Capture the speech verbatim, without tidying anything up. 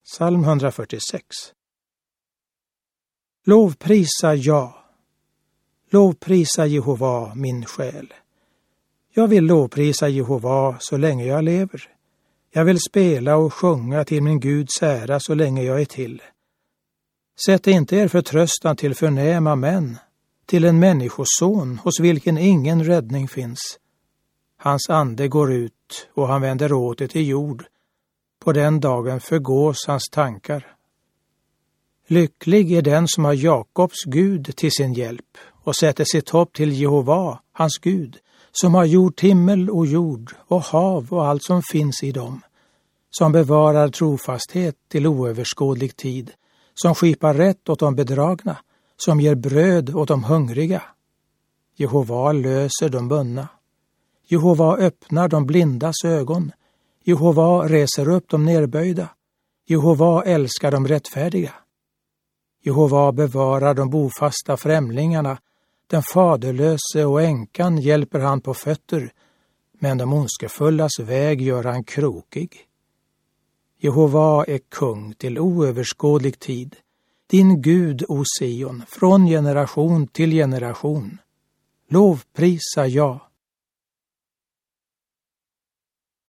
Psalm hundrafyrtiosex. Lovprisa jag. Lovprisa Jehova min själ. Jag vill lovprisa Jehova så länge jag lever. Jag vill spela och sjunga till min Guds ära så länge jag är till. Sätt inte er förtröstan till förnäma män, till en människoson hos vilken ingen räddning finns. Hans ande går ut och han vänder åter till jord. På den dagen förgås hans tankar. Lycklig är den som har Jakobs Gud till sin hjälp och sätter sitt hopp till Jehova, hans Gud, som har gjort himmel och jord och hav och allt som finns i dem, som bevarar trofasthet till oöverskådlig tid, som skipar rätt åt de bedragna, som ger bröd åt de hungriga. Jehova löser de bundna. Jehova öppnar de blindas ögon. Jehova reser upp de nerböjda. Jehova älskar de rättfärdiga. Jehova bevarar de bofasta främlingarna. Den faderlöse och änkan hjälper han på fötter, men de ondskefullas väg gör han krokig. Jehova är kung till oöverskådlig tid, din Gud, o Sion, från generation till generation. Lovprisa jag.